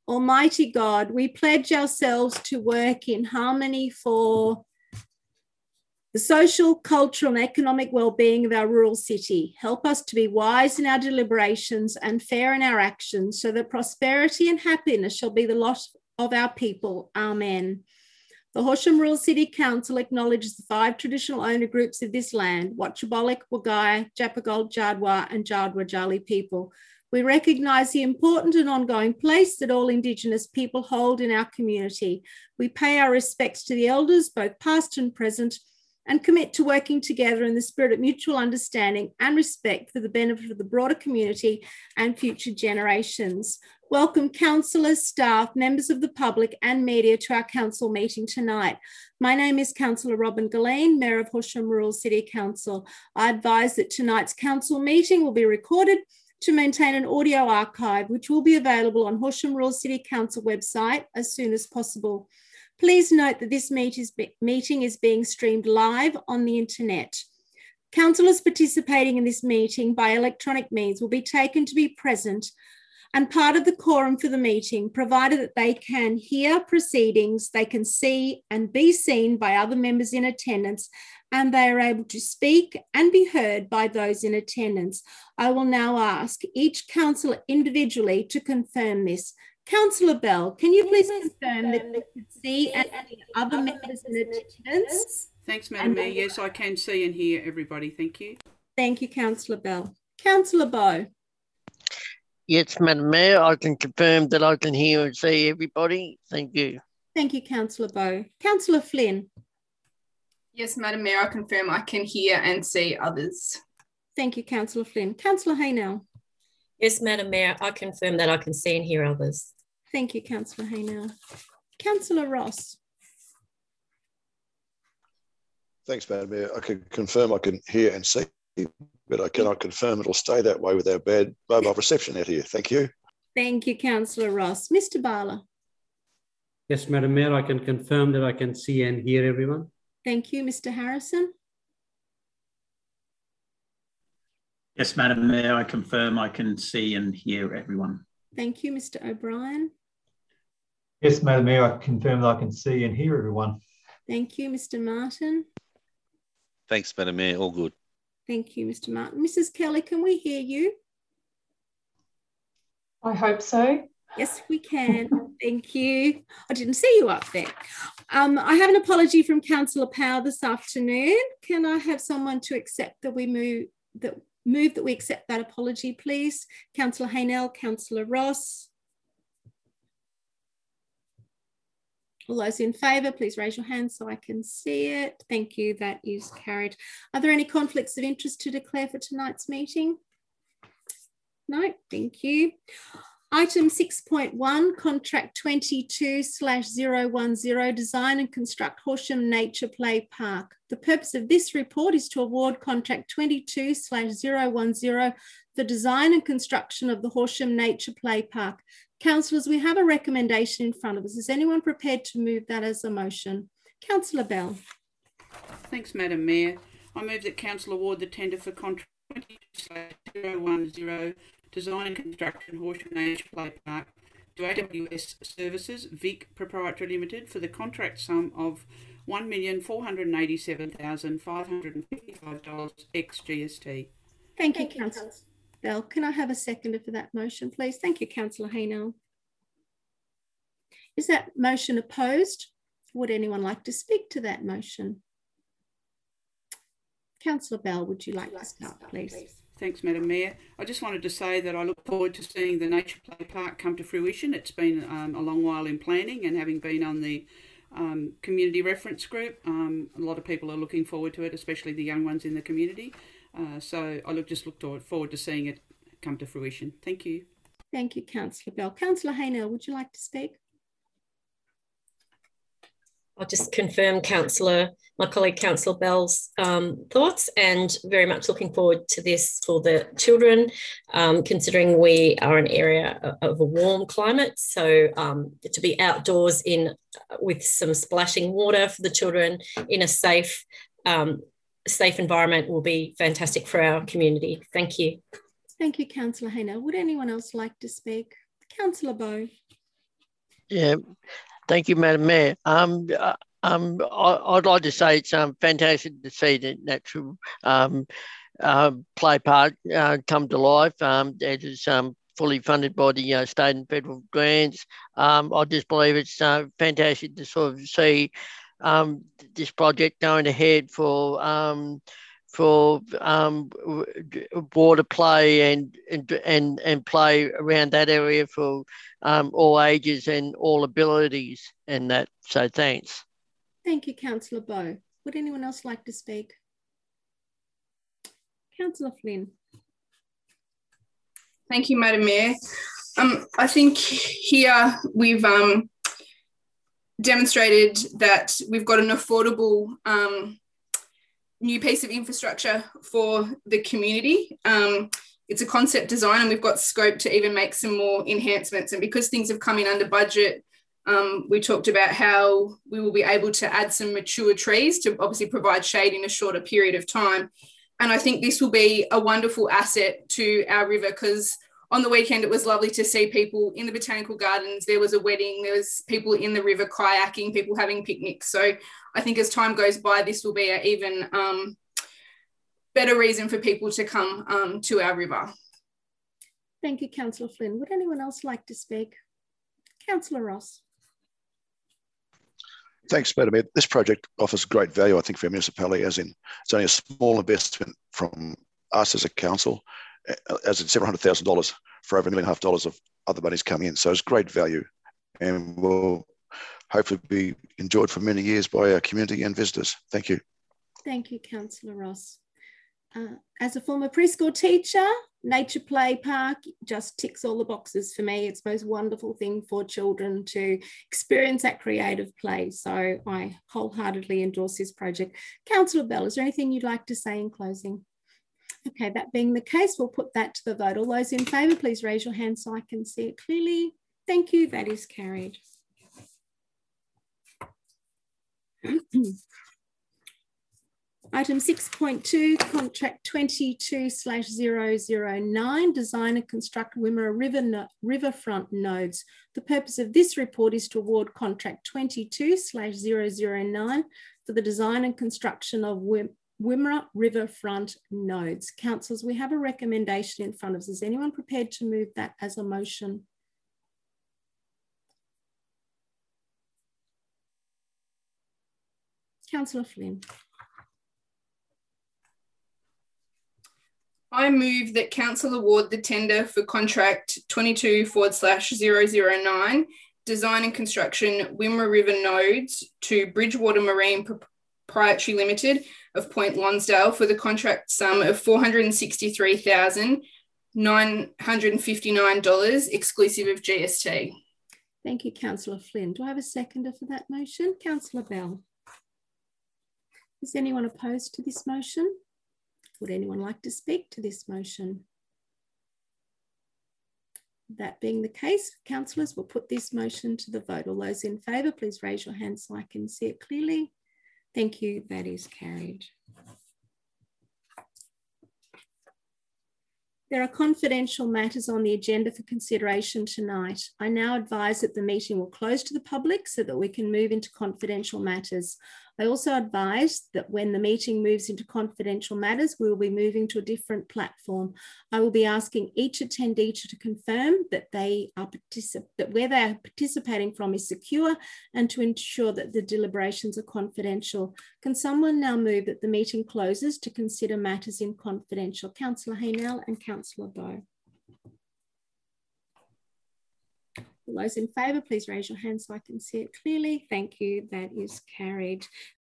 Almighty God, we pledge ourselves to work in harmony for the social, cultural and economic well-being of our rural city. Help us to be wise in our deliberations and fair in our actions, so that prosperity and happiness shall be the lot of our people. Amen. The Horsham Rural City Council acknowledges the 5 traditional owner groups of this land: Watchabolik, Wagai, Japagol, Jadwa and Jadwa Jali people. We recognise the important and ongoing place that all Indigenous people hold in our community. We pay our respects to the elders, both past and present, and commit to working together in the spirit of mutual understanding and respect for the benefit of the broader community and future generations. Welcome councillors, staff, members of the public and media to our council meeting tonight. My name is Councillor Robin Galleen, Mayor of Horsham Rural City Council. I advise that tonight's council meeting will be recorded to maintain an audio archive, which will be available on Horsham Rural City Council website as soon as possible. Please note that this meeting is being streamed live on the internet. Councillors participating in this meeting by electronic means will be taken to be present and part of the quorum for the meeting, provided that they can hear proceedings, they can see and be seen by other members in attendance, and they are able to speak and be heard by those in attendance. I will now ask each councillor individually to confirm this. Councillor Bell, can you please confirm that you can see and hear other members in attendance? Thanks, Madam Mayor. Yes, I can see and hear everybody. Thank you. Thank you, Councillor Bell. Councillor Bowe. Yes, Madam Mayor, I can confirm that I can hear and see everybody. Thank you. Thank you, Councillor Bowe. Councillor Flynn. Yes, Madam Mayor, I confirm I can hear and see others. Thank you, Councillor Flynn. Councillor Haynell. Yes, Madam Mayor, I confirm that I can see and hear others. Thank you, Councillor Haynell. Councillor Ross. Thanks, Madam Mayor. I can confirm I can hear and see, but I cannot confirm it'll stay that way with our bad mobile reception out here. Thank you. Thank you, Councillor Ross. Mr. Barla. Yes, Madam Mayor, I can confirm that I can see and hear everyone. Thank you, Mr. Harrison. Yes, Madam Mayor, I confirm I can see and hear everyone. Thank you, Mr. O'Brien. Yes, Madam Mayor, I confirm that I can see and hear everyone. Thank you, Mr. Martin. Thanks, Madam Mayor. All good. Thank you, Mr. Martin. Mrs. Kelly, can we hear you? I hope so. Yes, we can. Thank you. I didn't see you up there. I have an apology from Councillor Powell this afternoon. Can I have someone to accept that we move that we accept that apology, please? Councillor Haynell, Councillor Ross. All those in favour, please raise your hand so I can see it. Thank you, that is carried. Are there any conflicts of interest to declare for tonight's meeting? No, thank you. Item 6.1, Contract 22/010, Design and Construct Horsham Nature Play Park. The purpose of this report is to award Contract 22/010, the design and construction of the Horsham Nature Play Park. Councillors, we have a recommendation in front of us. Is anyone prepared to move that as a motion? Councillor Bell. Thanks, Madam Mayor. I move that Council award the tender for Contract 22/010, Design and Construction Horsham Nature Play Park to AWS Services, Vic Proprietary Limited, for the contract sum of $1,487,555 ex GST. Thank you, Councillor Bell. Can I have a seconder for that motion, please? Thank you, Councillor Haynell. Is that motion opposed? Would anyone like to speak to that motion? Councillor Bell, would you like to start, please? Thanks, Madam Mayor. I just wanted to say that I look forward to seeing the Nature Play Park come to fruition. It's been a long while in planning, and having been on the community reference group, a lot of people are looking forward to it, especially the young ones in the community. So I just look forward to seeing it come to fruition. Thank you. Thank you, Councillor Bell. Councillor Haynell, would you like to speak? I'll just confirm my colleague Councillor Bell's thoughts, and very much looking forward to this for the children, considering we are an area of a warm climate. So to be outdoors with some splashing water for the children in a safe environment will be fantastic for our community. Thank you. Thank you, Councillor Haynell. Would anyone else like to speak? Councillor Bowe. Yeah, thank you, Madam Mayor. I'd like to say it's fantastic to see the natural play park come to life. It is fully funded by the state and federal grants. I just believe it's fantastic to sort of see this project going ahead for water play and play around that area for all ages and all abilities and that. So thanks. Thank you, Councillor Bowe. Would anyone else like to speak? Councillor Flynn. Thank you, Madam Mayor. I think here we've demonstrated that we've got an affordable new piece of infrastructure for the community. It's a concept design and we've got scope to even make some more enhancements. And because things have come in under budget, we talked about how we will be able to add some mature trees to obviously provide shade in a shorter period of time. And I think this will be a wonderful asset to our river, because on the weekend, it was lovely to see people in the botanical gardens. There was a wedding, there was people in the river kayaking, people having picnics. So I think as time goes by, this will be an even better reason for people to come to our river. Thank you, Councillor Flynn. Would anyone else like to speak? Councillor Ross. Thanks, Madam Mayor. This project offers great value, I think, for our municipality, as in it's only a small investment from us as a council, as in several $100,000 for over $1.5 million of other monies coming in. So it's great value and will hopefully be enjoyed for many years by our community and visitors. Thank you. Thank you, Councillor Ross. As a former preschool teacher, Nature Play Park just ticks all the boxes for me. It's the most wonderful thing for children to experience that creative play. So I wholeheartedly endorse this project. Councillor Bell, is there anything you'd like to say in closing? Okay, that being the case, we'll put that to the vote. All those in favour, please raise your hand so I can see it clearly. Thank you, that is carried. Item 6.2, contract 22/009, design and construct Wimmera riverfront nodes. The purpose of this report is to award contract 22/009 for the design and construction of Wimmera riverfront nodes. Councillors, we have a recommendation in front of us. Is anyone prepared to move that as a motion? Councillor Flynn. I move that Council award the tender for contract 22/009, design and construction Wimmera River nodes to Bridgewater Marine Proprietary Limited of Point Lonsdale for the contract sum of $463,959 exclusive of GST. Thank you, Councillor Flynn. Do I have a seconder for that motion? Councillor Bell. Is anyone opposed to this motion? Would anyone like to speak to this motion? That being the case, councillors, will put this motion to the vote. All those in favour, please raise your hand so I can see it clearly. Thank you, that is carried. There are confidential matters on the agenda for consideration tonight. I now advise that the meeting will close to the public so that we can move into confidential matters. I also advise that when the meeting moves into confidential matters, we will be moving to a different platform. I will be asking each attendee to confirm that where they are participating from is secure and to ensure that the deliberations are confidential. Can someone now move that the meeting closes to consider matters in confidential? Councillor Haynell and Councillor Bowe. All those in favour, please raise your hand so I can see it clearly. Thank you, that is carried.